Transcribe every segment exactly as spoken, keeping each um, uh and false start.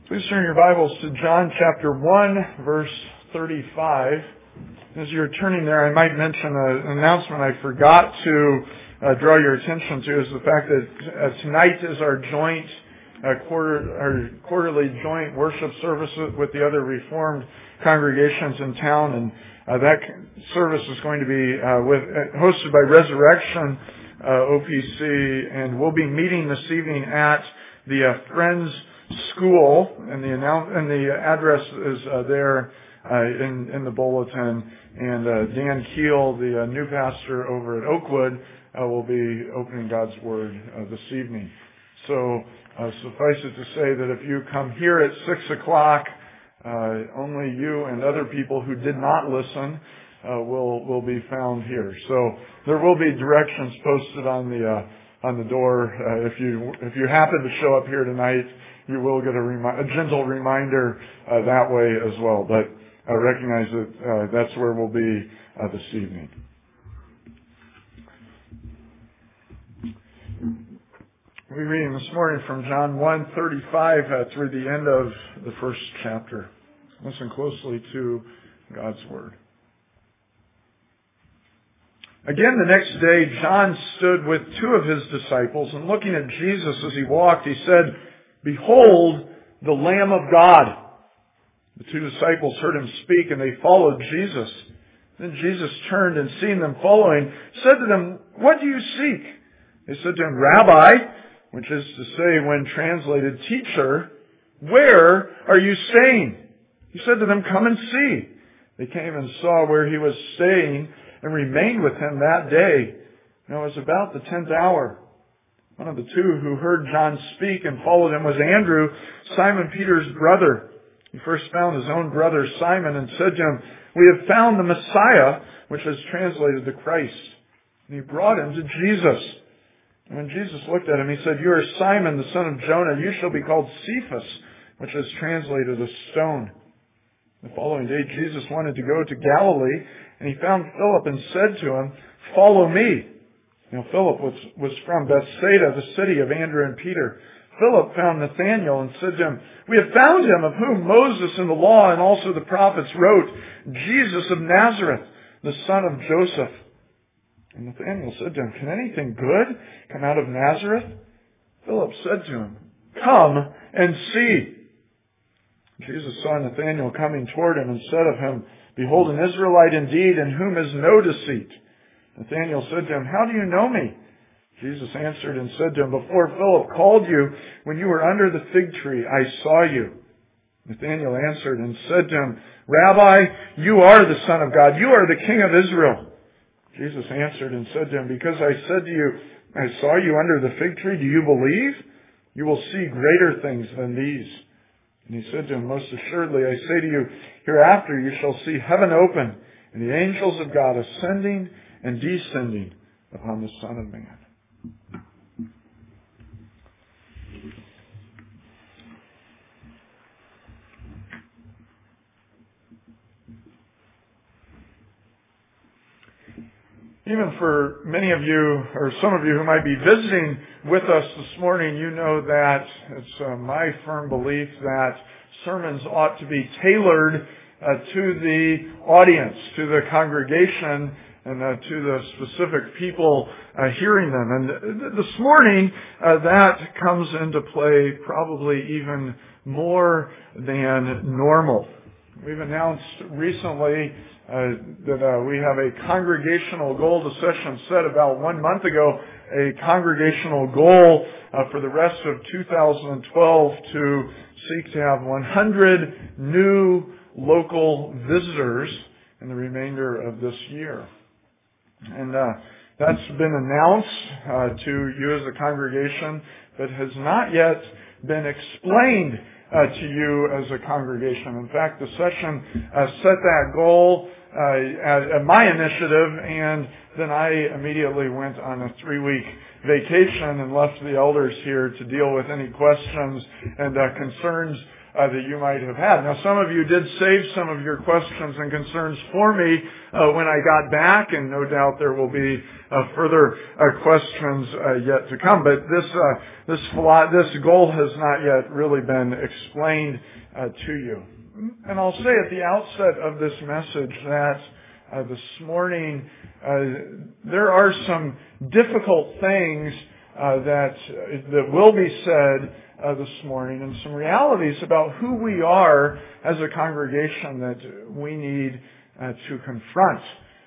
Please turn your Bibles to John chapter one, verse thirty-five. As you're turning there, I might mention an announcement I forgot to uh, draw your attention to is the fact that uh, tonight is our joint uh, quarter, our quarterly joint worship service with the other Reformed congregations in town, and uh, that service is going to be uh, with uh, hosted by Resurrection uh, O P C, and we'll be meeting this evening at the uh, Friends School, and the announce and the address is uh, there uh, in in the bulletin. And uh, Dan Keel, the uh, new pastor over at Oakwood, uh, will be opening God's Word uh, this evening. So uh, suffice it to say that if you come here at six o'clock, uh, only you and other people who did not listen uh, will will be found here. So there will be directions posted on the uh, on the door. Uh, if you if you happen to show up here tonight, you will get a, remi- a gentle reminder uh, that way as well. But uh, recognize that uh, that's where we'll be uh, this evening. We're reading this morning from John one thirty-five uh, through the end of the first chapter. Listen closely to God's Word. Again, the next day, John stood with two of his disciples, and looking at Jesus as he walked, he said, "Behold, the Lamb of God." The two disciples heard him speak, and they followed Jesus. Then Jesus turned and seeing them following, said to them, "What do you seek?" They said to him, "Rabbi," which is to say, when translated, "Teacher, where are you staying?" He said to them, "Come and see." They came and saw where he was staying, and remained with him that day. Now it was about the tenth hour. One of the two who heard John speak and followed him was Andrew, Simon Peter's brother. He first found his own brother Simon and said to him, "We have found the Messiah," which is translated the Christ. And he brought him to Jesus. And when Jesus looked at him, he said, "You are Simon, the son of Jonah. You shall be called Cephas," which is translated a stone. The following day, Jesus wanted to go to Galilee, and he found Philip and said to him, "Follow me." Now Philip was, was from Bethsaida, the city of Andrew and Peter. Philip found Nathanael and said to him, "We have found him of whom Moses in the law and also the prophets wrote, Jesus of Nazareth, the son of Joseph." And Nathanael said to him, "Can anything good come out of Nazareth?" Philip said to him, "Come and see." Jesus saw Nathanael coming toward him and said of him, "Behold, an Israelite indeed, in whom is no deceit." Nathanael said to him, "How do you know me?" Jesus answered and said to him, "Before Philip called you, when you were under the fig tree, I saw you." Nathanael answered and said to him, "Rabbi, you are the Son of God. You are the King of Israel." Jesus answered and said to him, "Because I said to you, I saw you under the fig tree, do you believe? You will see greater things than these." And he said to him, "Most assuredly, I say to you, hereafter you shall see heaven open, and the angels of God ascending and descending upon the Son of Man." Even for many of you, or some of you who might be visiting with us this morning, you know that it's uh, my firm belief that sermons ought to be tailored uh, to the audience, to the congregation, and uh, to the specific people uh, hearing them. And th- this morning, uh, that comes into play probably even more than normal. We've announced recently Uh, that uh, we have a congregational goal. The session said about one month ago, a congregational goal uh, for the rest of two thousand twelve to seek to have one hundred new local visitors in the remainder of this year. And uh, that's been announced uh, to you as a congregation, but has not yet been explained Uh, to you as a congregation. In fact, the session uh, set that goal uh, at, at my initiative, and then I immediately went on a three-week vacation and left the elders here to deal with any questions and uh, concerns uh, that you might have had. Now, some of you did save some of your questions and concerns for me uh, when I got back, and no doubt there will be uh, further uh, questions uh, yet to come. But this uh, this philo- this goal has not yet really been explained uh, to you. And I'll say at the outset of this message that uh, this morning uh, there are some difficult things uh, that that will be said uh, this morning, and some realities about who we are as a congregation that we need uh, to confront.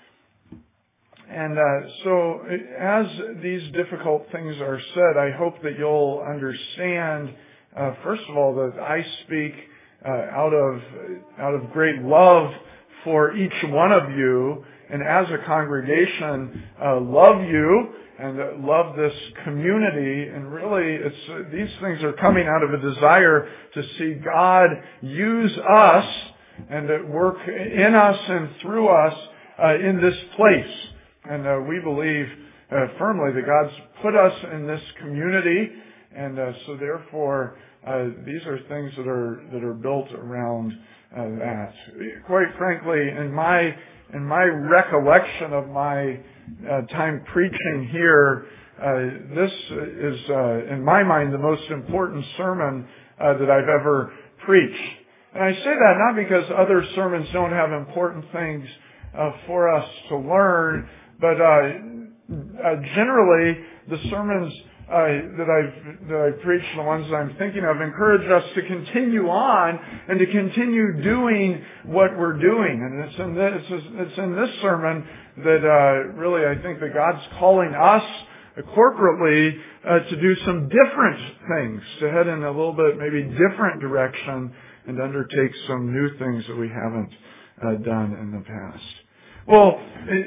And uh, so, as these difficult things are said, I hope that you'll understand, uh, first of all, that I speak Uh, out of out of great love for each one of you, and as a congregation, uh, love you and uh, love this community. And really, it's uh, these things are coming out of a desire to see God use us and uh, work in us and through us uh, in this place. And uh, we believe uh, firmly that God's put us in this community, and uh, so therefore. Uh, these are things that are that are built around uh, that. Quite frankly, in my in my recollection of my uh, time preaching here, uh, this is, uh, in my mind, the most important sermon uh, that I've ever preached. And I say that not because other sermons don't have important things uh, for us to learn, but uh, uh, generally the sermons Uh, that I've that I've preached, the ones that I'm thinking of, encourage us to continue on and to continue doing what we're doing. And it's in this it's in this sermon that uh, really I think that God's calling us corporately uh, to do some different things, to head in a little bit maybe different direction and undertake some new things that we haven't uh, done in the past. Well. It,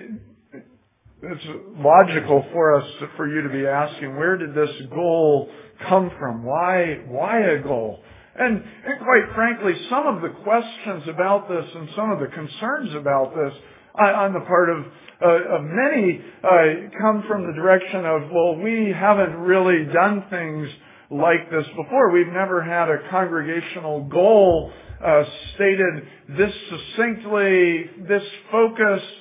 It's logical for us, for you to be asking, where did this goal come from? Why, why a goal? And, and quite frankly, some of the questions about this and some of the concerns about this uh, on the part of, uh, of many uh, come from the direction of, well, we haven't really done things like this before. We've never had a congregational goal uh, stated this succinctly, this focused.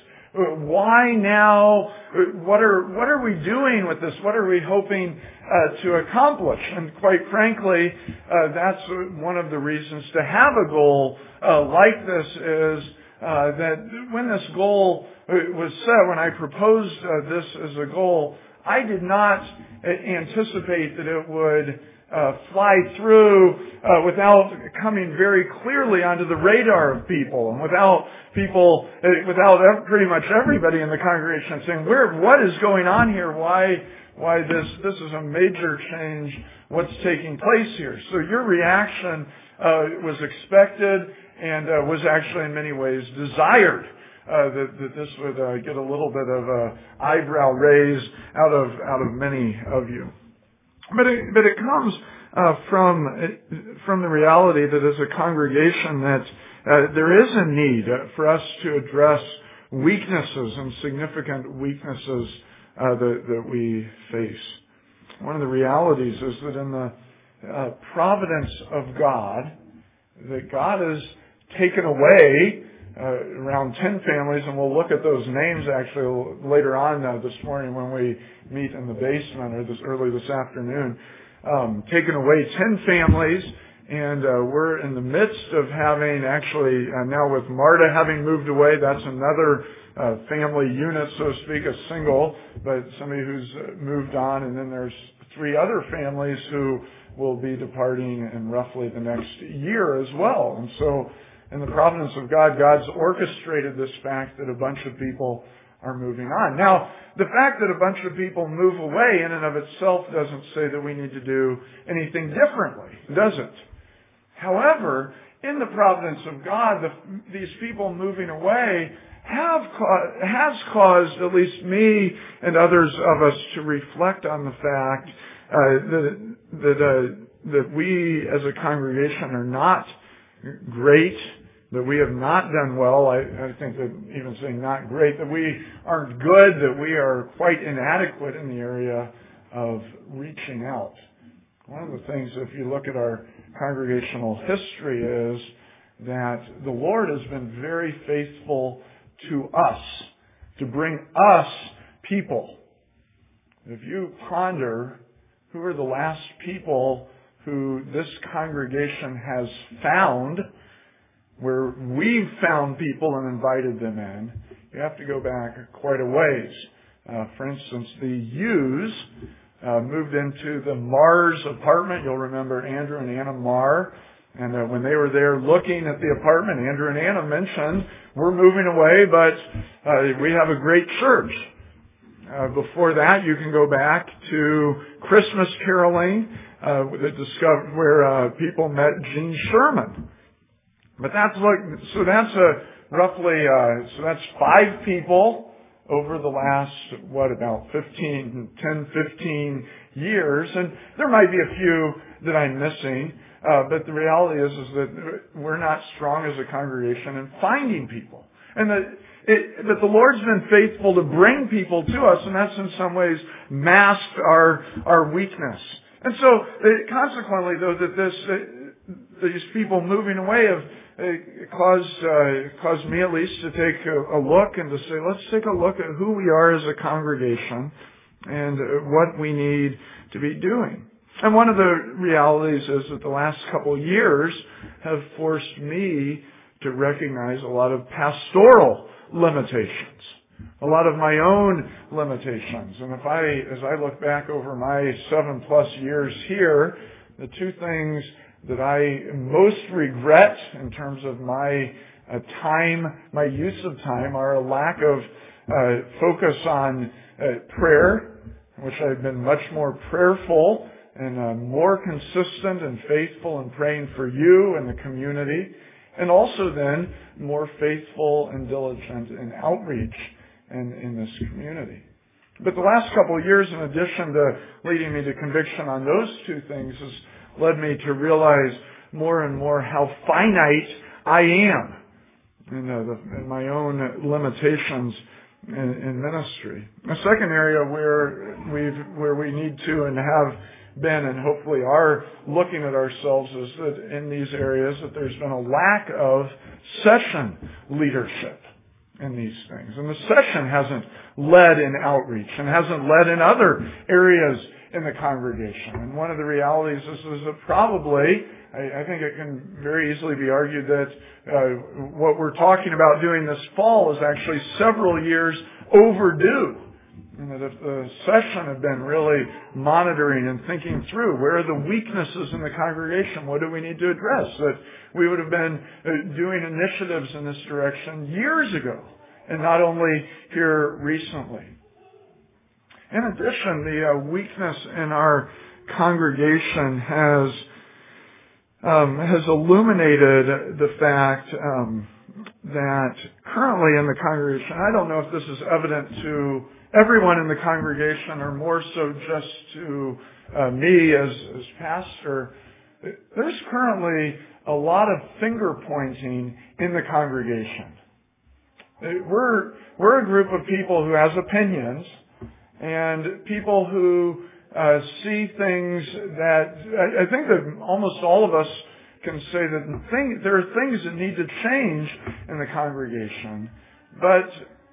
Why now? What are what are we doing with this? What are we hoping uh, to accomplish? And quite frankly, uh, that's one of the reasons to have a goal uh, like this is uh, that when this goal was set, when I proposed uh, this as a goal, I did not anticipate that it would Uh, fly through uh, without coming very clearly onto the radar of people, and without people, uh, without ev- pretty much everybody in the congregation saying, "Where? What is going on here? Why? Why this? This is a major change. What's taking place here?" So your reaction uh, was expected and uh, was actually in many ways desired. Uh, that, that this would uh, get a little bit of a eyebrow raise out of out of many of you. But it, but it comes uh, from from the reality that as a congregation that uh, there is a need for us to address weaknesses and significant weaknesses uh, that, that we face. One of the realities is that in the uh, providence of God, that God has taken away uh, around ten families, and we'll look at those names actually later on uh, this morning when we meet in the basement or this early this afternoon. Um, taken away ten families, and uh, we're in the midst of having actually uh, now with Marta having moved away. That's another uh, family unit, so to speak, a single, but somebody who's moved on, and then there's three other families who will be departing in roughly the next year as well. And so, in the providence of God, God's orchestrated this fact that a bunch of people are moving on. Now, the fact that a bunch of people move away in and of itself doesn't say that we need to do anything differently, does it? However, in the providence of God, the, these people moving away have ca- has caused at least me and others of us to reflect on the fact uh, that that, uh, that we as a congregation are not great, that we have not done well. I, I think that even saying not great, that we aren't good, that we are quite inadequate in the area of reaching out. One of the things, if you look at our congregational history, is that the Lord has been very faithful to us, to bring us people. If you ponder who are the last people who this congregation has found, where we've found people and invited them in, you have to go back quite a ways. Uh, for instance, the Hughes uh, moved into the Mars apartment. You'll remember Andrew and Anna Marr. And uh, when they were there looking at the apartment, Andrew and Anna mentioned, we're moving away, but uh, we have a great church. Uh, before that, you can go back to Christmas caroling, uh, that discovered where uh, people met Gene Sherman. But that's like, so that's a roughly, uh, so that's five people over the last, what, about fifteen, ten, fifteen years. And there might be a few that I'm missing, uh, but the reality is, is that we're not strong as a congregation in finding people. And that, it, that the Lord's been faithful to bring people to us, and that's in some ways masked our, our weakness. And so, uh, consequently, though, that this, uh, these people moving away have uh, caused, uh, caused me at least to take a, a look and to say, let's take a look at who we are as a congregation and uh, what we need to be doing. And one of the realities is that the last couple of years have forced me to recognize a lot of pastoral limitations, a lot of my own limitations. And if I, as I look back over my seven plus years here, the two things that I most regret in terms of my uh, time, my use of time, are a lack of uh, focus on uh, prayer, which I've been much more prayerful and uh, more consistent and faithful in praying for you and the community, and also then more faithful and diligent in outreach and in this community. But the last couple of years, in addition to leading me to conviction on those two things, has led me to realize more and more how finite I am in, uh, the, in my own limitations in, in ministry. A second area where we've where we need to and have been and hopefully are looking at ourselves is that in these areas that there's been a lack of session leadership in these things. And the session hasn't led in outreach and hasn't led in other areas in the congregation. And one of the realities is, is that probably, I, I think it can very easily be argued that uh, what we're talking about doing this fall is actually several years overdue. And that if the session had been really monitoring and thinking through where are the weaknesses in the congregation, what do we need to address, that we would have been doing initiatives in this direction years ago and not only here recently. In addition, the uh, weakness in our congregation has um, has illuminated the fact um, that currently in the congregation, I don't know if this is evident to everyone in the congregation or more so just to uh, me as, as pastor, there's currently a lot of finger pointing in the congregation. We're, we're a group of people who has opinions and people who uh, see things that, I, I think that almost all of us can say that the thing, there are things that need to change in the congregation, but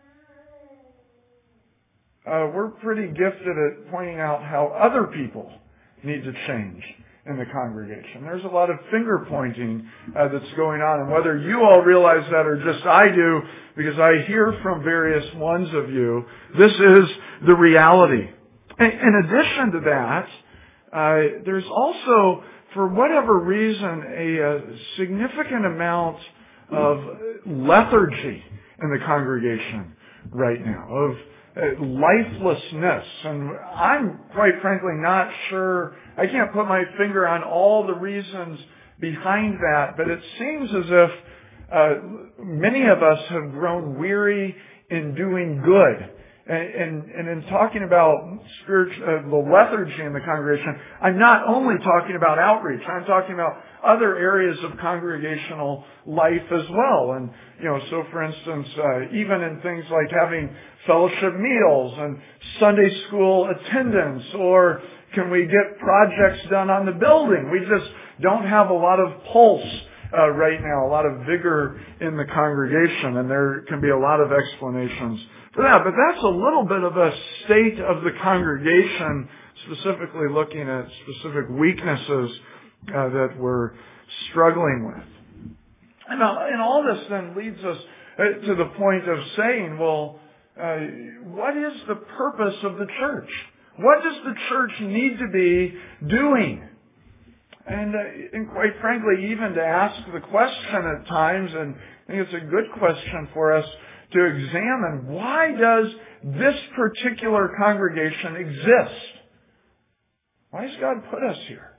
Uh, we're pretty gifted at pointing out how other people need to change in the congregation. There's a lot of finger pointing uh, that's going on, and whether you all realize that or just I do, because I hear from various ones of you, this is the reality. In addition to that, uh, there's also, for whatever reason, a, a significant amount of lethargy in the congregation right now, of lifelessness. And I'm quite frankly not sure, I can't put my finger on all the reasons behind that, but it seems as if uh, many of us have grown weary in doing good. And, and, and in talking about spiritual, uh, the lethargy in the congregation, I'm not only talking about outreach, I'm talking about other areas of congregational life as well. And, you know, so for instance, uh, even in things like having fellowship meals and Sunday school attendance or can we get projects done on the building? We just don't have a lot of pulse uh, right now, a lot of vigor in the congregation, and there can be a lot of explanations for that. But that's a little bit of a state of the congregation, specifically looking at specific weaknesses uh, that we're struggling with. And, uh, and all this then leads us uh, to the point of saying, well, uh, what is the purpose of the church? What does the church need to be doing? And, uh, and quite frankly, even to ask the question at times, and I think it's a good question for us to examine, why does this particular congregation exist? Why has God put us here?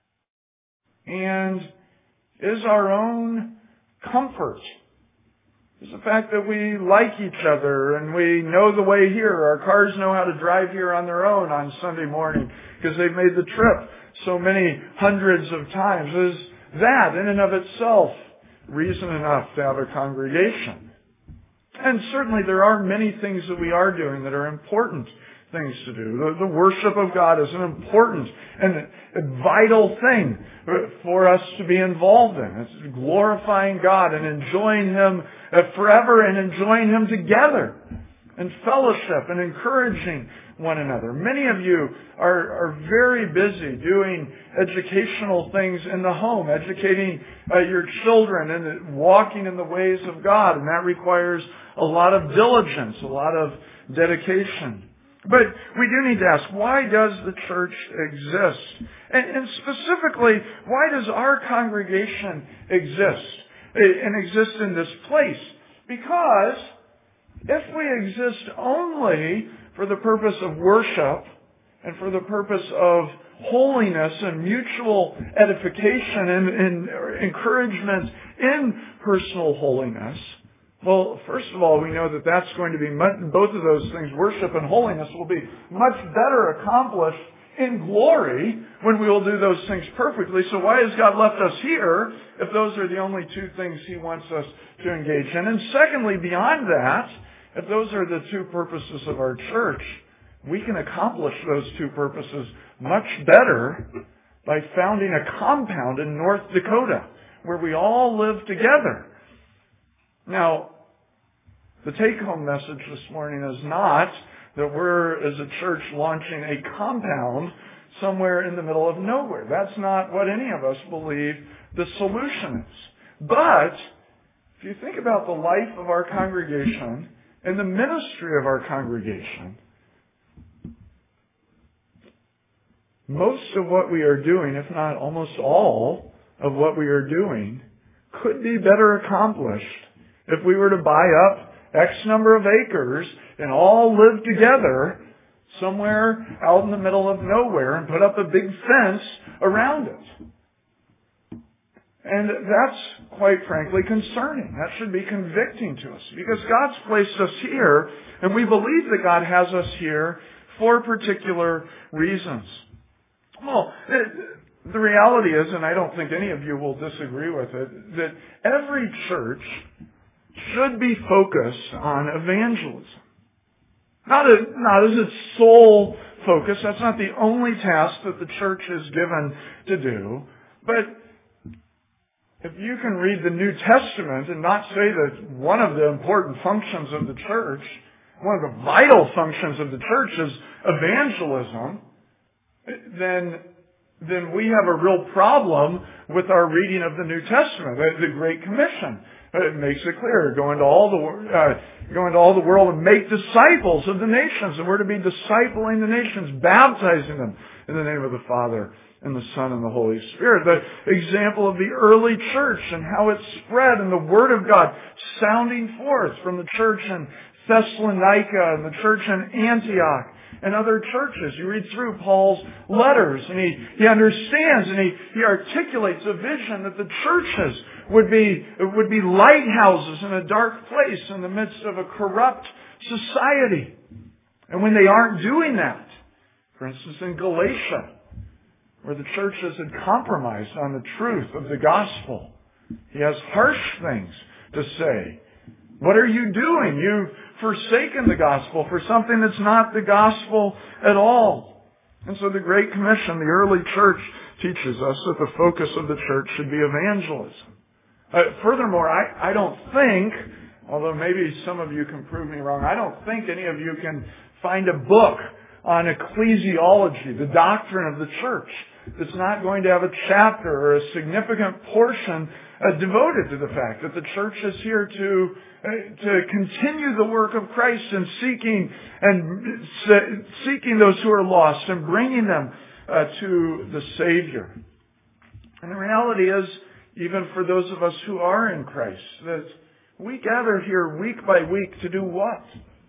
And is our own comfort, is the fact that we like each other and we know the way here, our cars know how to drive here on their own on Sunday morning because they've made the trip so many hundreds of times, is that in and of itself reason enough to have a congregation? And certainly there are many things that we are doing that are important things to do. The, the worship of God is an important and a vital thing for us to be involved in. It's glorifying God and enjoying Him forever and enjoying Him together and fellowship and encouraging one another. Many of you are, are very busy doing educational things in the home, educating uh, your children and walking in the ways of God, and that requires a lot of diligence, a lot of dedication. But we do need to ask, why does the church exist? And, and specifically, why does our congregation exist and exist in this place? Because if we exist only for the purpose of worship and for the purpose of holiness and mutual edification and, and encouragement in personal holiness, well, first of all, we know that that's going to be, both of those things, worship and holiness, will be much better accomplished in glory when we will do those things perfectly. So why has God left us here if those are the only two things He wants us to engage in? And secondly, beyond that, if those are the two purposes of our church, we can accomplish those two purposes much better by founding a compound in North Dakota where we all live together. Now, the take-home message this morning is not that we're, as a church, launching a compound somewhere in the middle of nowhere. That's not what any of us believe the solution is. But, if you think about the life of our congregation and the ministry of our congregation, most of what we are doing, if not almost all of what we are doing, could be better accomplished if we were to buy up X number of acres and all live together somewhere out in the middle of nowhere and put up a big fence around it. And that's, quite frankly, concerning. That should be convicting to us because God's placed us here and we believe that God has us here for particular reasons. Well, it, the reality is, and I don't think any of you will disagree with it, that every church should be focused on evangelism. Not, a, not as its sole focus. That's not the only task that the church is given to do. But if you can read the New Testament and not say that one of the important functions of the church, one of the vital functions of the church is evangelism, then then we have a real problem with our reading of the New Testament, the Great Commission. It makes it clear. Go into all the uh, go into all the world and make disciples of the nations. And we're to be discipling the nations, baptizing them in the name of the Father and the Son and the Holy Spirit. The example of the early church and how it spread and the Word of God sounding forth from the church in Thessalonica and the church in Antioch and other churches. You read through Paul's letters and he, he understands and he, he articulates a vision that the churches would be, would be lighthouses in a dark place in the midst of a corrupt society. And when they aren't doing that, for instance in Galatia, where the churches had compromised on the truth of the gospel, he has harsh things to say. What are you doing? You've forsaken the gospel for something that's not the gospel at all. And so the Great Commission, the early church, teaches us that the focus of the church should be evangelism. Uh, furthermore, I, I don't think, although maybe some of you can prove me wrong, I don't think any of you can find a book on ecclesiology, the doctrine of the church, that's not going to have a chapter or a significant portion uh, devoted to the fact that the church is here to uh, to continue the work of Christ and seeking and uh, seeking those who are lost and bringing them uh, to the Savior. And the reality is, even for those of us who are in Christ, that we gather here week by week to do what?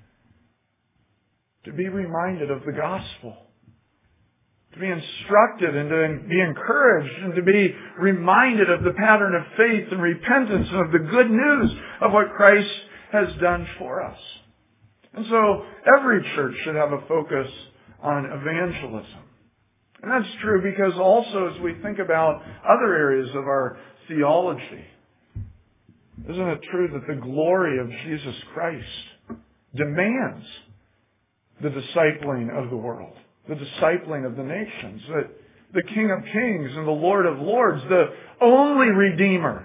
To be reminded of the gospel. To be instructed and to be encouraged and to be reminded of the pattern of faith and repentance and of the good news of what Christ has done for us. And so every church should have a focus on evangelism. And that's true because also as we think about other areas of our theology, isn't it true that the glory of Jesus Christ demands the discipling of the world, the discipling of the nations, that the King of Kings and the Lord of Lords, the only Redeemer,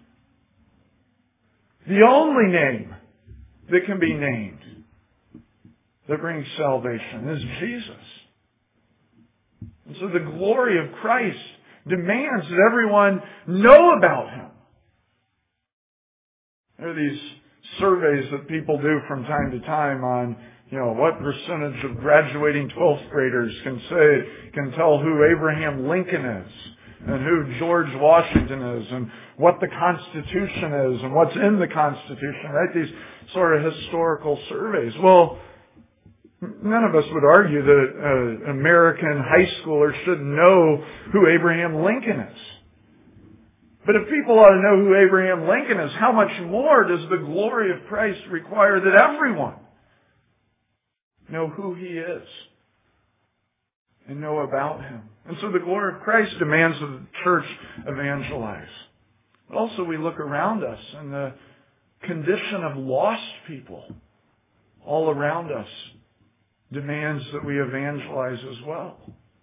the only name that can be named that brings salvation is Jesus. And so the glory of Christ demands that everyone know about Him. There are these surveys that people do from time to time on, you know, what percentage of graduating twelfth graders can say, can tell who Abraham Lincoln is, and who George Washington is, and what the Constitution is, and what's in the Constitution, right? These sort of historical surveys. Well, none of us would argue that an American high schooler shouldn't know who Abraham Lincoln is. But if people ought to know who Abraham Lincoln is, how much more does the glory of Christ require that everyone know who He is and know about Him? And so the glory of Christ demands that the church evangelize. But also we look around us and the condition of lost people all around us demands that we evangelize as well.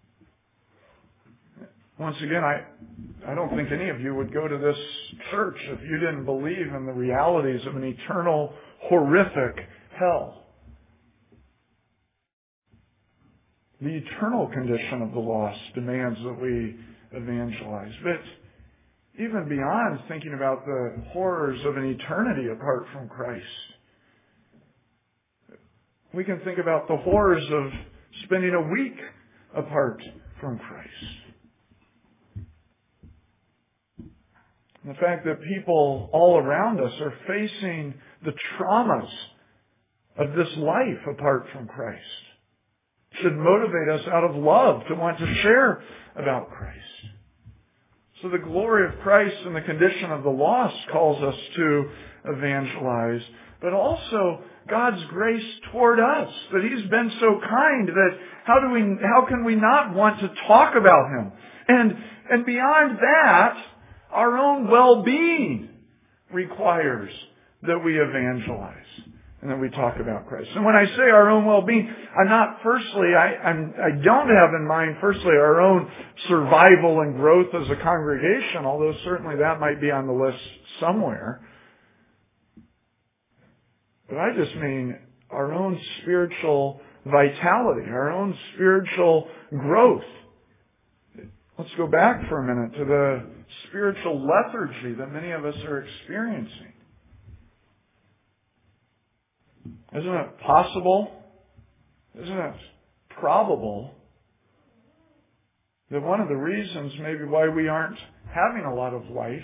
Once again, I, I don't think any of you would go to this church if you didn't believe in the realities of an eternal, horrific hell. The eternal condition of the lost demands that we evangelize. But even beyond thinking about the horrors of an eternity apart from Christ, we can think about the horrors of spending a week apart from Christ. The fact that people all around us are facing the traumas of this life apart from Christ should motivate us out of love to want to share about Christ. So the glory of Christ and the condition of the lost calls us to evangelize, but also God's grace toward us, that He's been so kind that how do we, how can we not want to talk about Him? And, and beyond that, our own well-being requires that we evangelize and that we talk about Christ. And when I say our own well-being, I'm not firstly, I, I'm, I don't have in mind firstly our own survival and growth as a congregation, although certainly that might be on the list somewhere. But I just mean our own spiritual vitality, our own spiritual growth. Let's go back for a minute to the spiritual lethargy that many of us are experiencing. Isn't it possible, isn't it probable that one of the reasons maybe why we aren't having a lot of life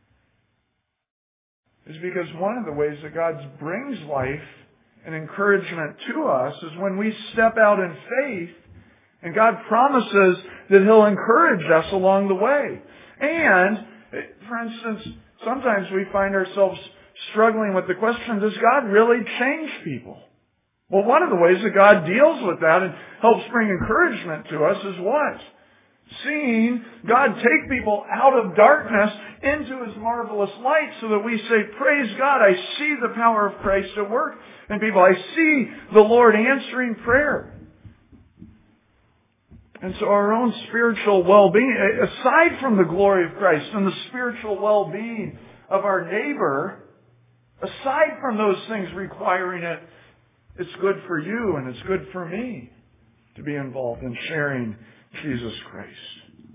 is because one of the ways that God brings life and encouragement to us is when we step out in faith, and God promises that He'll encourage us along the way. And, for instance, sometimes we find ourselves struggling with the question, does God really change people? Well, one of the ways that God deals with that and helps bring encouragement to us is what? Seeing God take people out of darkness into His marvelous light so that we say, praise God, I see the power of Christ at work in people. I see the Lord answering prayer. And so our own spiritual well-being, aside from the glory of Christ and the spiritual well-being of our neighbor, aside from those things requiring it, it's good for you and it's good for me to be involved in sharing Jesus Christ.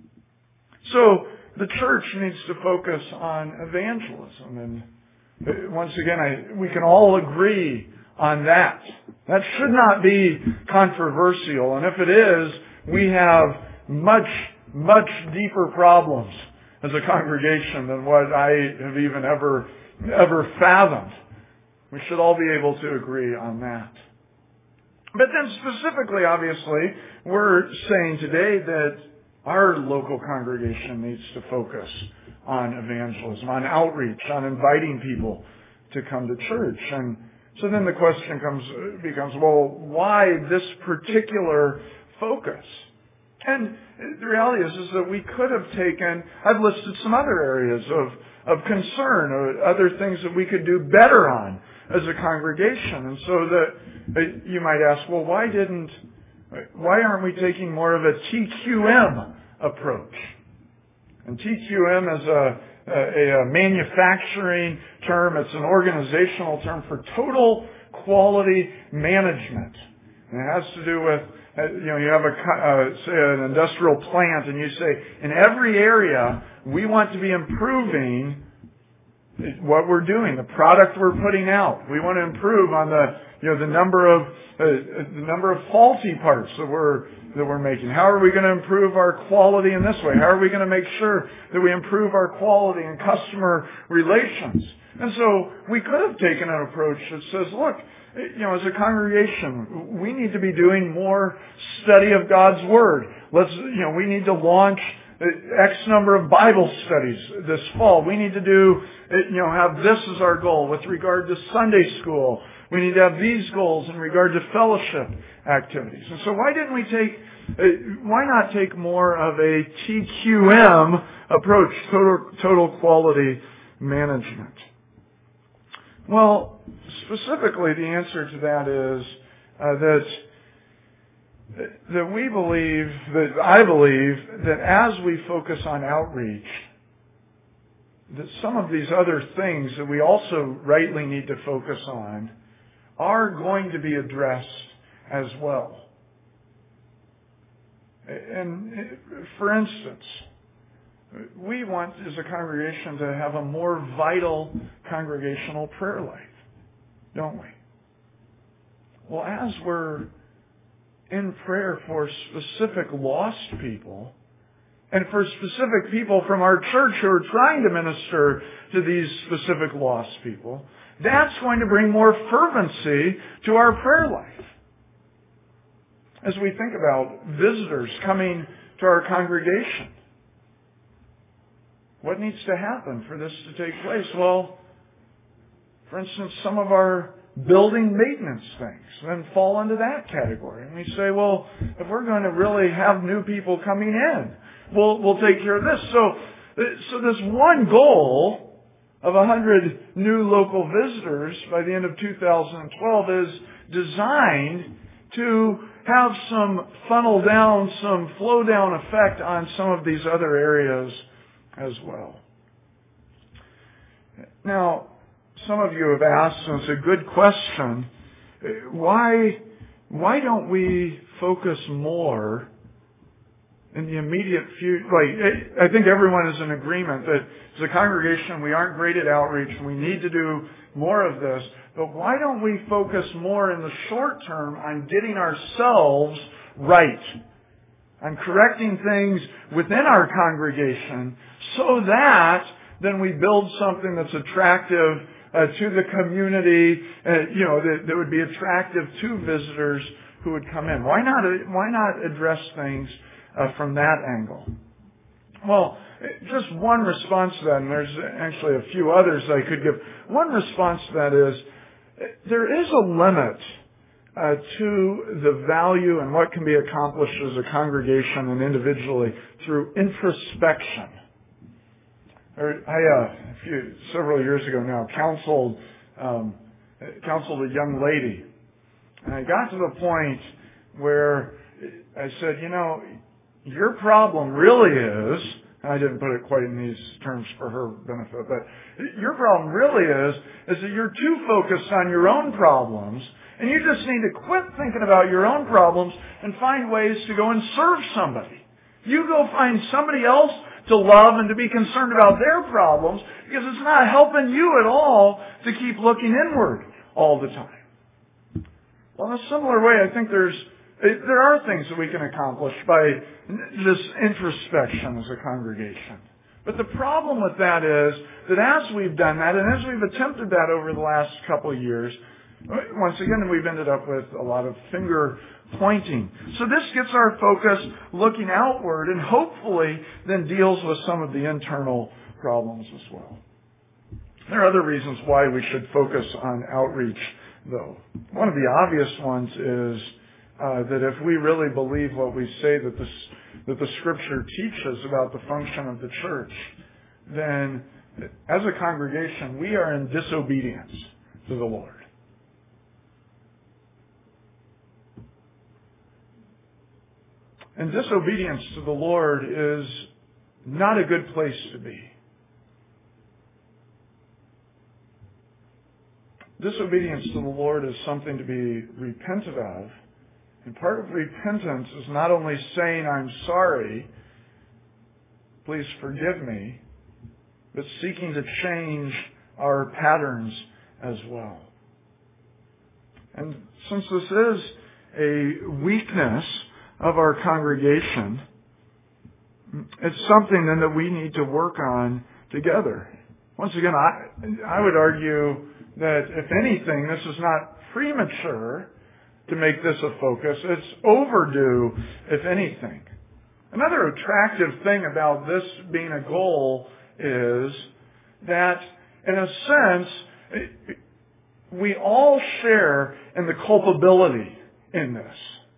So the church needs to focus on evangelism. And once again, I, we can all agree on that. That should not be controversial. And if it is, we have much, much deeper problems as a congregation than what I have even ever, ever fathomed. We should all be able to agree on that. But then specifically, obviously, we're saying today that our local congregation needs to focus on evangelism, on outreach, on inviting people to come to church. And so then the question comes, becomes, well, why this particular focus? And the reality is, is that we could have taken, I've listed some other areas of, of concern or other things that we could do better on as a congregation. And so that you might ask, well, why didn't, why aren't we taking more of a T Q M approach? And T Q M is a, a, a manufacturing term. It's an organizational term for total quality management. And it has to do with, you know, you have a, uh, say an industrial plant and you say, in every area, we want to be improving what we're doing, the product we're putting out. We want to improve on the, you know, the number of, uh, the number of faulty parts that we're, that we're making. How are we going to improve our quality in this way? How are we going to make sure that we improve our quality and customer relations? And so we could have taken an approach that says, look, you know, as a congregation, we need to be doing more study of God's Word. Let's, you know, we need to launch X number of Bible studies this fall. We need to do, you know, have this as our goal with regard to Sunday school. We need to have these goals in regard to fellowship activities. And so why didn't we take, why not take more of a T Q M approach, total, total quality management? Well, specifically the answer to that is uh, that that we believe, that I believe, that as we focus on outreach, that some of these other things that we also rightly need to focus on are going to be addressed as well. And for instance, we want as a congregation to have a more vital congregational prayer life, don't we? Well, as we're in prayer for specific lost people and for specific people from our church who are trying to minister to these specific lost people, that's going to bring more fervency to our prayer life. As we think about visitors coming to our congregation, what needs to happen for this to take place? Well, for instance, some of our building maintenance things then fall into that category. And we say, well, if we're going to really have new people coming in, we'll, we'll take care of this. So, so this one goal of one hundred new local visitors by the end of two thousand twelve is designed to have some funnel down, some flow down effect on some of these other areas as well. Now, some of you have asked, and it's a good question, why, why don't we focus more in the immediate future? Like, I think everyone is in agreement that as a congregation we aren't great at outreach and we need to do more of this, but why don't we focus more in the short term on getting ourselves right, on correcting things within our congregation so that then we build something that's attractive Uh, to the community, uh, you know, that, that would be attractive to visitors who would come in. Why not? Why not address things uh, from that angle? Well, just one response to that, and there's actually a few others I could give. One response to that is there is a limit uh, to the value and what can be accomplished as a congregation and individually through introspection. I, uh, a few, several years ago now, counseled, um, counseled a young lady. And I got to the point where I said, you know, Your problem really is, and I didn't put it quite in these terms for her benefit, but your problem really is, is that you're too focused on your own problems, and you just need to quit thinking about your own problems and find ways to go and serve somebody. You go find somebody else to love and to be concerned about their problems, because it's not helping you at all to keep looking inward all the time. Well, in a similar way, I think there's there are things that we can accomplish by this introspection as a congregation. But the problem with that is that as we've done that, and as we've attempted that over the last couple of years, once again, we've ended up with a lot of finger pointing. So this gets our focus looking outward and hopefully then deals with some of the internal problems as well. There are other reasons why we should focus on outreach, though. One of the obvious ones is uh, that if we really believe what we say that the, that the Scripture teaches about the function of the church, then as a congregation, we are in disobedience to the Lord. And disobedience to the Lord is not a good place to be. Disobedience to the Lord is something to be repented of. And part of repentance is not only saying, I'm sorry, please forgive me, but seeking to change our patterns as well. And since this is a weakness of our congregation, it's something then that we need to work on together. Once again, I, I would argue that if anything, this is not premature to make this a focus. It's overdue, if anything. Another attractive thing about this being a goal is that, in a sense, we all share in the culpability in this.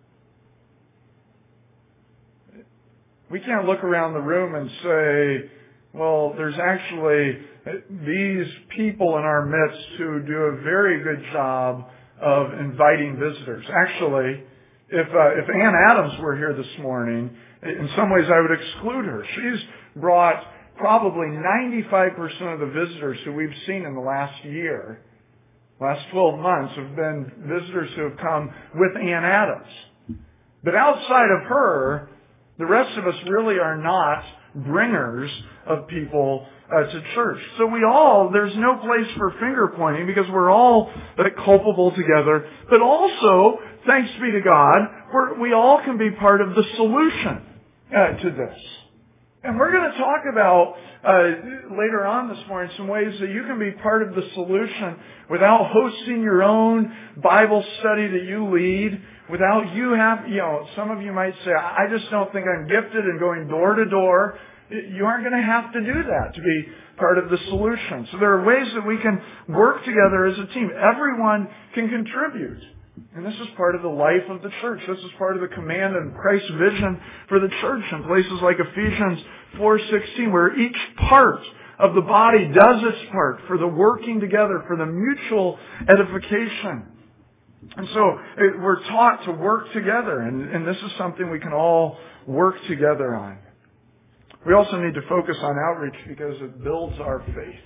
We can't look around the room and say, well, there's actually these people in our midst who do a very good job of inviting visitors. Actually, if uh, if Ann Adams were here this morning, in some ways I would exclude her. She's brought probably ninety-five percent of the visitors who we've seen in the last year, last twelve months, have been visitors who have come with Ann Adams. But outside of her, the rest of us really are not bringers of people uh, to church. So we all, there's no place for finger pointing because we're all uh, culpable together. But also, thanks be to God, we're, we all can be part of the solution uh, to this. And we're going to talk about uh, later on this morning some ways that you can be part of the solution without hosting your own Bible study that you lead, without you have, you know, some of you might say, I just don't think I'm gifted in going door to door. You aren't going to have to do that to be part of the solution. So there are ways that we can work together as a team. Everyone can contribute. And this is part of the life of the church. This is part of the command and Christ's vision for the church in places like Ephesians four sixteen, where each part of the body does its part for the working together, for the mutual edification. And so it, we're taught to work together, and, and this is something we can all work together on. We also need to focus on outreach because it builds our faith.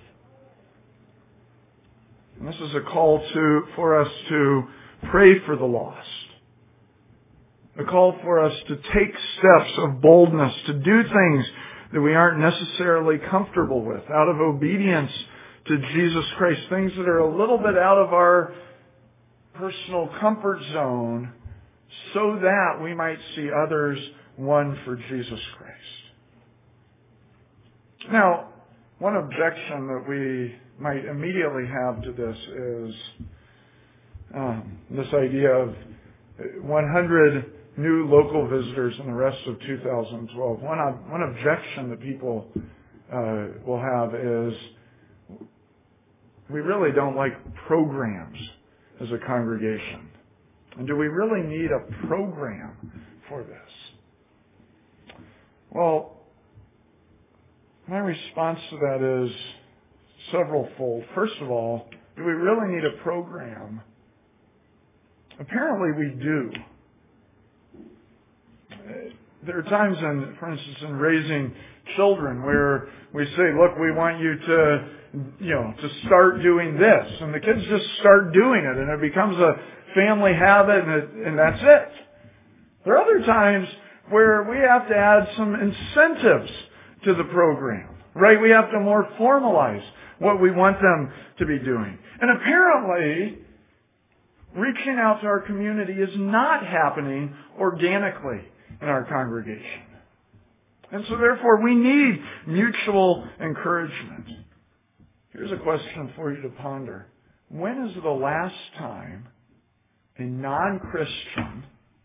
And this is a call to for us to pray for the lost. A call for us to take steps of boldness, to do things that we aren't necessarily comfortable with, out of obedience to Jesus Christ, things that are a little bit out of our personal comfort zone, so that we might see others won for Jesus Christ. Now, one objection that we might immediately have to this is um, this idea of one hundred new local visitors in the rest of two thousand twelve. One, one objection that people uh, will have is we really don't like programs as a congregation. And do we really need a program for this? Well, my response to that is several-fold. First of all, do we really need a program? Apparently we do. there are times in, for instance, in raising children where we say, look, we want you to, you know, to start doing this. And the kids just start doing it and it becomes a family habit and, it, and that's it. There are other times where we have to add some incentives to the program, right? We have to more formalize what we want them to be doing. And apparently, reaching out to our community is not happening organically in our congregation. And so therefore we need mutual encouragement. Here's a question for you to ponder. When is the last time a non-Christian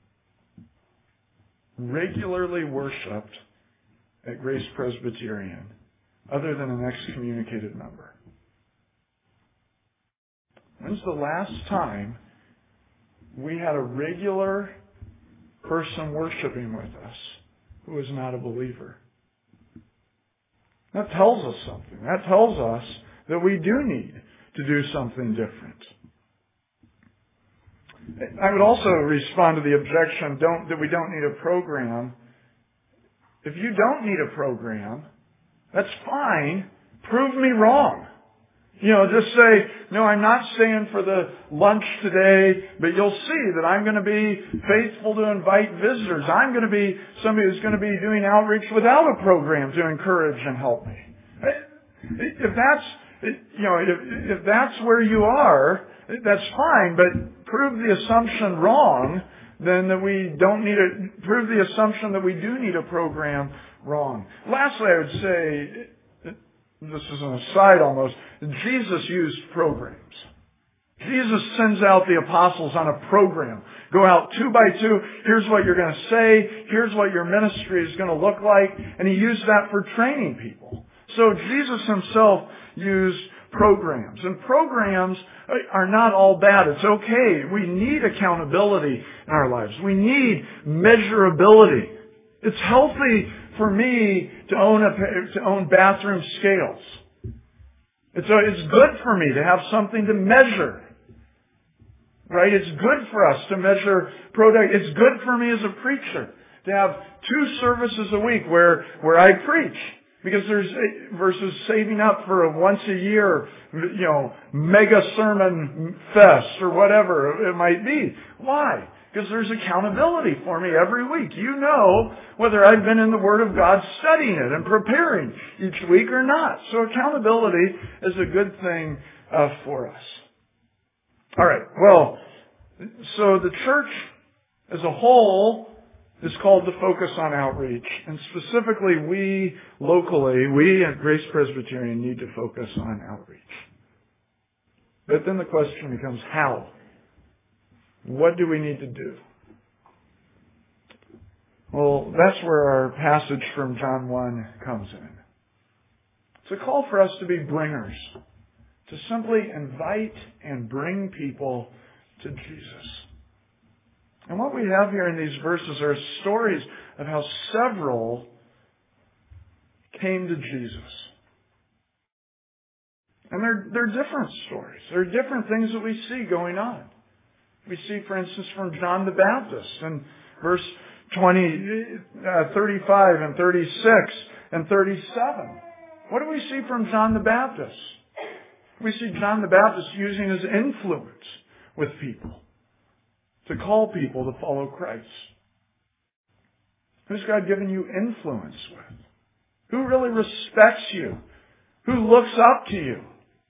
regularly worshiped at Grace Presbyterian other than an excommunicated member? When's the last time we had a regular person worshiping with us who is not a believer? That tells us something. That tells us that we do need to do something different. I would also respond to the objection don't, that we don't need a program. If you don't need a program, that's fine. Prove me wrong. You know, just say, no, I'm not staying for the lunch today, but you'll see that I'm going to be faithful to invite visitors. I'm going to be somebody who's going to be doing outreach without a program to encourage and help me. If that's, you know, if, if that's where you are, that's fine, but prove the assumption wrong, then that we don't need a, prove the assumption that we do need a program wrong. Lastly, I would say, this is an aside almost, Jesus used programs. Jesus sends out the apostles on a program. Go out two by two. Here's what you're going to say. Here's what your ministry is going to look like. And he used that for training people. So Jesus himself used programs. And programs are not all bad. It's okay. We need accountability in our lives. We need measurability. It's healthy for me to own a, to own bathroom scales. It's a, it's good for me to have something to measure. Right? It's good for us to measure product. It's good for me as a preacher to have two services a week where, where I preach. Because there's, versus saving up for a once a year, you know, mega sermon fest or whatever it might be. Why? Because there's accountability for me every week. You know whether I've been in the Word of God studying it and preparing each week or not. So accountability is a good thing uh, for us. All right. Well, so the church as a whole is called to focus on outreach. And specifically, we locally, we at Grace Presbyterian need to focus on outreach. But then the question becomes, how? What do we need to do? Well, that's where our passage from John one comes in. It's a call for us to be bringers, to simply invite and bring people to Jesus. And what we have here in these verses are stories of how several came to Jesus. And they're, they're different stories. There are different things that we see going on. We see, for instance, from John the Baptist in verse twenty, uh, thirty-five and thirty-six and thirty-seven. What do we see from John the Baptist? We see John the Baptist using his influence with people to call people to follow Christ. Who's God given you influence with? Who really respects you? Who looks up to you?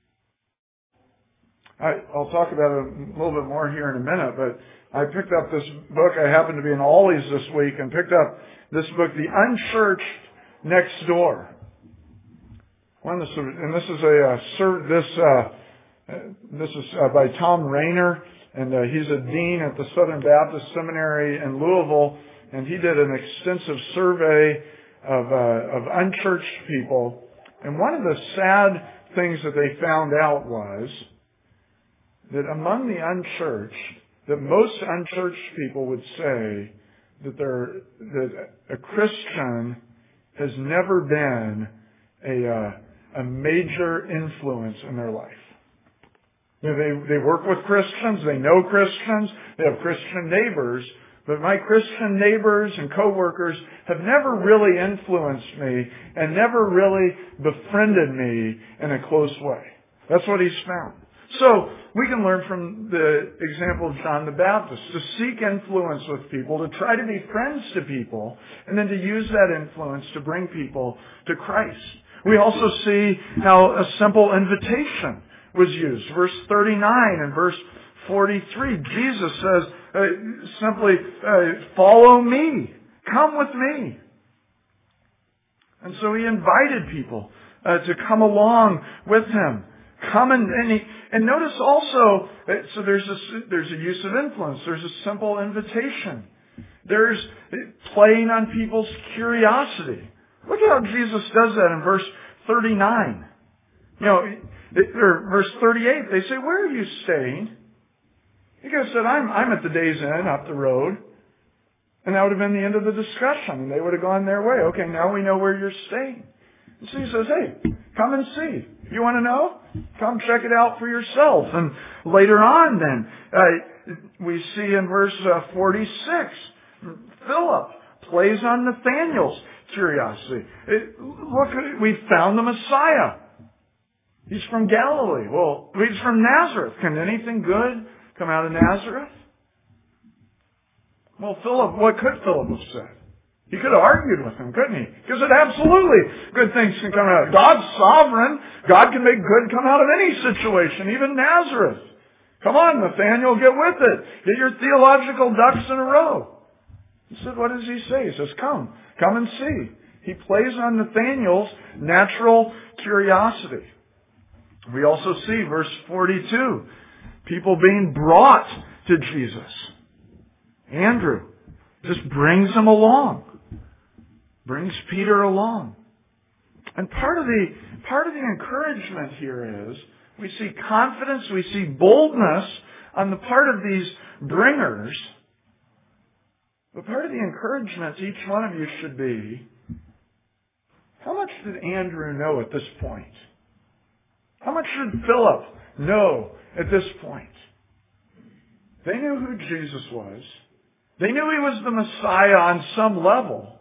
I, I'll talk about it a little bit more here in a minute, but I picked up this book. I happened to be in Ollie's this week and picked up this book, The Unchurched Next Door. One of the, and this is a uh, this uh, this is uh, by Tom Rayner, and uh, he's a dean at the Southern Baptist Seminary in Louisville, and he did an extensive survey of uh, of unchurched people. And one of the sad things that they found out was that among the unchurched, that most unchurched people would say that they're, that a Christian has never been a uh, a major influence in their life. You know, they they work with Christians, they know Christians, they have Christian neighbors, But my Christian neighbors and coworkers have never really influenced me and never really befriended me in a close way. That's what he's found. So, we can learn from the example of John the Baptist to seek influence with people, to try to be friends to people, and then to use that influence to bring people to Christ. We also see how a simple invitation was used. Verse thirty-nine and verse forty-three, Jesus says uh, simply, uh, follow me. Come with me. And so he invited people uh, to come along with him. Come and, and, he, and notice also, uh, so there's a, there's a use of influence. There's a simple invitation. There's playing on people's curiosity. Look at how Jesus does that in verse thirty-nine. You know, or verse thirty-eight, they say, where are you staying? He goes, said, I'm, I'm at the Days Inn up the road. And that would have been the end of the discussion. And they would have gone their way. Okay, now we know where you're staying. And so he says, hey, come and see. You want to know? Come check it out for yourself. And later on then, uh, we see in verse uh, forty-six, Philip plays on Nathanael's curiosity. It, look, we found the Messiah. He's from Galilee. Well, he's from Nazareth. Can anything good come out of Nazareth? Well, Philip, what could Philip have said? He could have argued with him, couldn't he? Because it absolutely good things can come out. God's sovereign. God can make good come out of any situation, even Nazareth. Come on, Nathanael, get with it. Get your theological ducks in a row. He said, what does he say? He says, come. Come and see. He plays on Nathanael's natural curiosity. We also see verse forty-two, people being brought to Jesus. Andrew just brings them along. Brings Peter along. And part of the, part of the encouragement here is we see confidence, we see boldness on the part of these bringers. But part of the encouragement to each one of you should be, how much did Andrew know at this point? How much should Philip know at this point? They knew who Jesus was. They knew he was the Messiah on some level.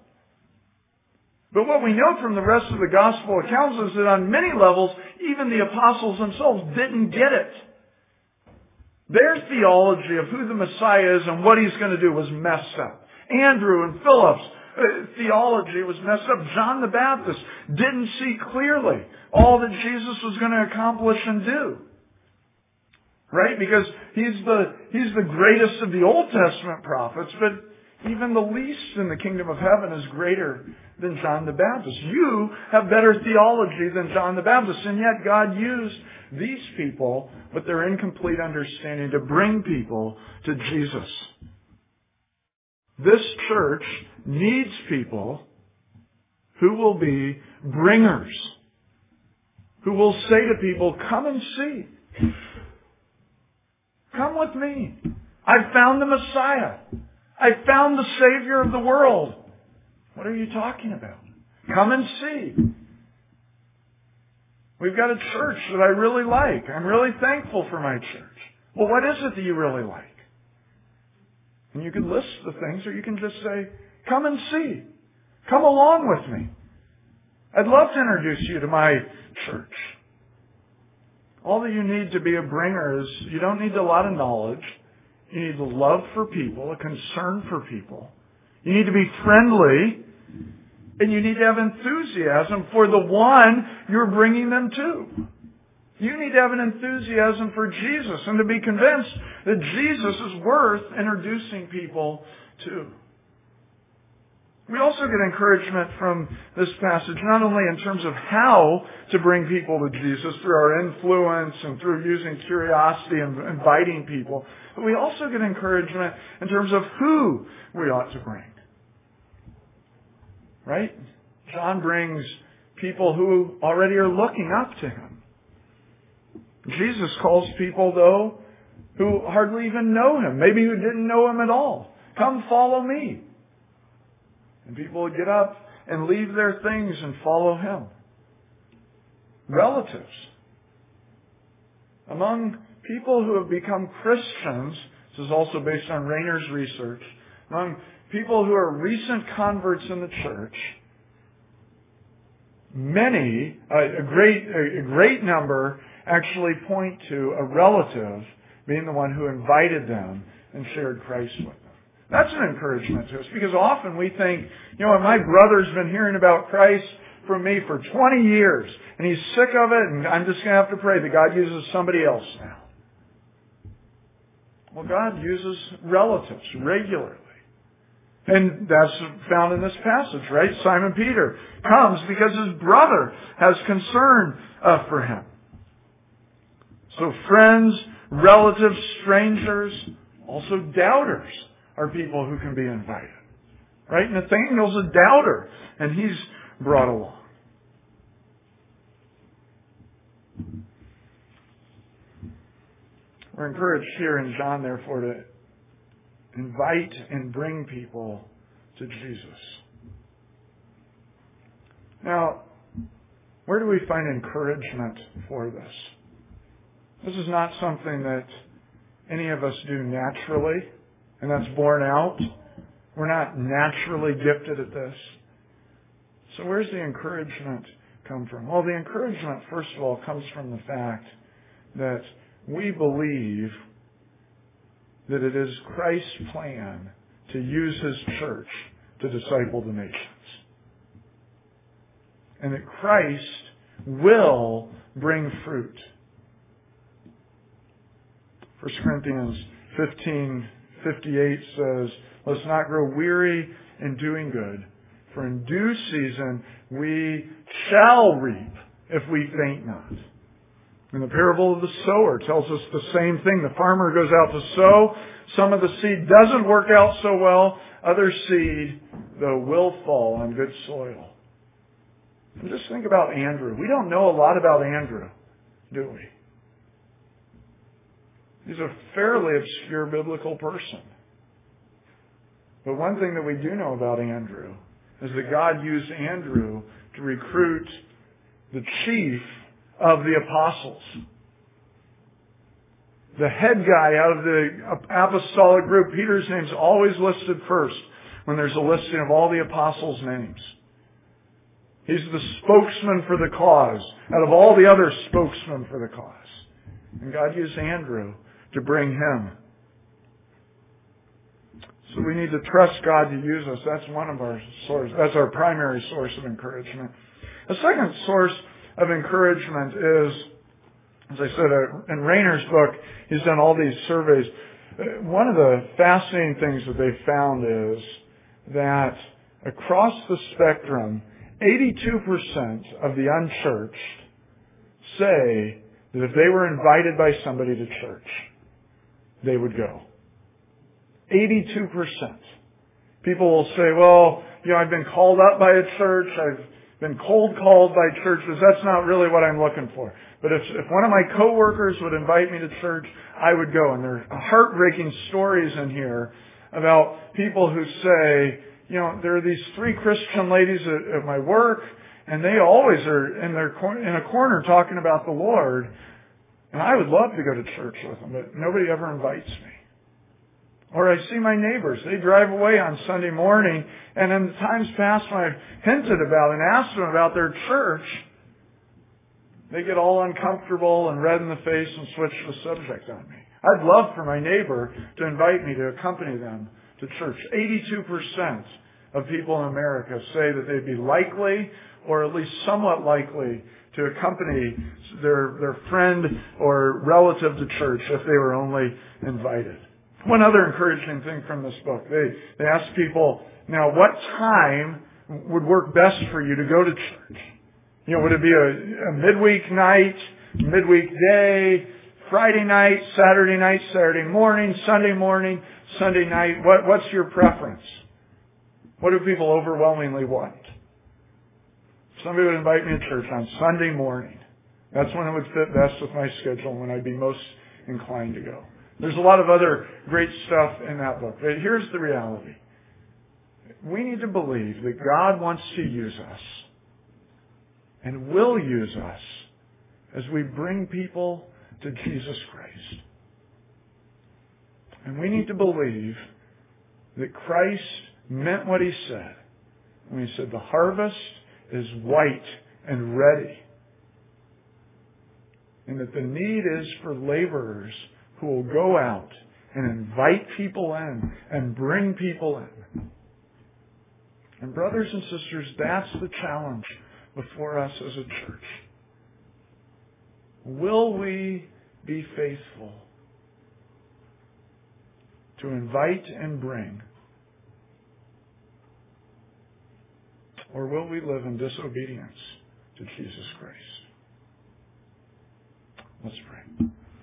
But what we know from the rest of the gospel accounts is that on many levels, even the apostles themselves didn't get it. Their theology of who the Messiah is and what he's going to do was messed up. Andrew and Philip's uh, theology was messed up. John the Baptist didn't see clearly all that Jesus was going to accomplish and do. Right? Because he's the, he's the greatest of the Old Testament prophets, but even the least in the kingdom of heaven is greater than John the Baptist. You have better theology than John the Baptist, and yet God used these people with their incomplete understanding to bring people to Jesus. This church needs people who will be bringers, who will say to people, come and see. Come with me. I found the Messiah. I found the Savior of the world. What are you talking about? Come and see. We've got a church that I really like. I'm really thankful for my church. Well, what is it that you really like? And you can list the things, or you can just say, come and see. Come along with me. I'd love to introduce you to my church. All that you need to be a bringer is you don't need a lot of knowledge. You need a love for people, a concern for people. You need to be friendly, and you need to have enthusiasm for the one you're bringing them to. You need to have an enthusiasm for Jesus and to be convinced that Jesus is worth introducing people to. We also get encouragement from this passage, not only in terms of how to bring people to Jesus through our influence and through using curiosity and inviting people, but we also get encouragement in terms of who we ought to bring. Right? John brings people who already are looking up to him. Jesus calls people, though, who hardly even know him, maybe who didn't know him at all. Come follow me. And people would get up and leave their things and follow him. Relatives. Among people who have become Christians, this is also based on Rainer's research, Among people who are recent converts in the church, many, a great, a great number actually point to a relative being the one who invited them and shared Christ with them. That's an encouragement to us, because often we think, you know, my brother's been hearing about Christ from me for twenty years, and he's sick of it, and I'm just going to have to pray that God uses somebody else now. Well, God uses relatives regularly. And that's found in this passage, right? Simon Peter comes because his brother has concern uh, for him. So friends, relatives, strangers, also doubters are people who can be invited. Right? Nathanael's a doubter, and he's brought along. We're encouraged here in John, therefore, to invite and bring people to Jesus. Now, where do we find encouragement for this? This is not something that any of us do naturally, and that's borne out. We're not naturally gifted at this. So where's the encouragement come from? Well, the encouragement, first of all, comes from the fact that we believe that it is Christ's plan to use His church to disciple the nations. And that Christ will bring fruit. First Corinthians fifteen fifty-eight says, "Let's not grow weary in doing good, for in due season we shall reap if we faint not." And the parable of the sower tells us the same thing. The farmer goes out to sow. Some of the seed doesn't work out so well. Other seed, though, will fall on good soil. And just think about Andrew. We don't know a lot about Andrew, do we? He's a fairly obscure biblical person. But one thing that we do know about Andrew is that God used Andrew to recruit the chief of the apostles. The head guy out of the apostolic group. Peter's name's always listed first when there's a listing of all the apostles' names. He's the spokesman for the cause out of all the other spokesmen for the cause. And God used Andrew to bring him. So we need to trust God to use us. That's one of our sources. That's our primary source of encouragement. The second source of encouragement is, as I said, in Rainer's book, he's done all these surveys. One of the fascinating things that they found is that across the spectrum, eighty-two percent of the unchurched say that if they were invited by somebody to church, they would go. eighty-two percent. People will say, well, you know, I've been called up by a church, I've been cold called by churches, that's not really what I'm looking for. But if, if one of my coworkers would invite me to church, I would go. And there are heartbreaking stories in here about people who say, you know, there are these three Christian ladies at, at my work, and they always are in their in a corner talking about the Lord, and I would love to go to church with them, but nobody ever invites me. Or I see my neighbors. They drive away on Sunday morning, and in the times past when I've hinted about and asked them about their church, they get all uncomfortable and red in the face and switch the subject on me. I'd love for my neighbor to invite me to accompany them to church. eighty-two percent of people in America say that they'd be likely, or at least somewhat likely, to accompany their, their friend or relative to church if they were only invited. One other encouraging thing from this book, they, they asked people, now what time would work best for you to go to church? You know, would it be a, a midweek night, midweek day, Friday night, Saturday night, Saturday morning, Sunday morning, Sunday night? What, what's your preference? What do people overwhelmingly want? Somebody would invite me to church on Sunday morning. That's when it would fit best with my schedule, when I'd be most inclined to go. There's a lot of other great stuff in that book. But here's the reality. We need to believe that God wants to use us and will use us as we bring people to Jesus Christ. And we need to believe that Christ meant what He said when He said the harvest is white and ready, and that the need is for laborers who will go out and invite people in and bring people in. And brothers and sisters, that's the challenge before us as a church. Will we be faithful to invite and bring? Or will we live in disobedience to Jesus Christ? Let's pray.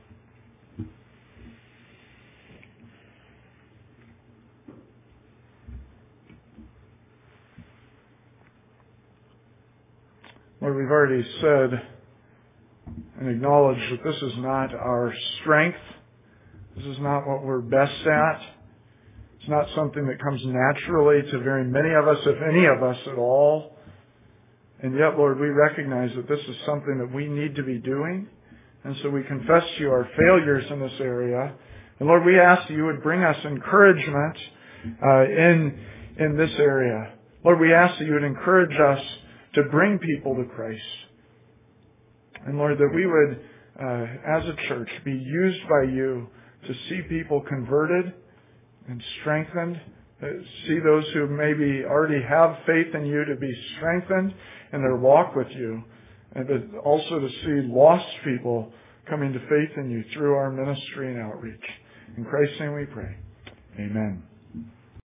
Lord, we've already said and acknowledged that this is not our strength. This is not what we're best at. It's not something that comes naturally to very many of us, if any of us at all. And yet, Lord, we recognize that this is something that we need to be doing. And so we confess to you our failures in this area. And Lord, we ask that you would bring us encouragement uh, in, in this area. Lord, we ask that you would encourage us to bring people to Christ. And Lord, that we would, uh, as a church, be used by you to see people converted and strengthened, uh, see those who maybe already have faith in you to be strengthened in their walk with you, and but also to see lost people coming to faith in you through our ministry and outreach. In Christ's name we pray. Amen.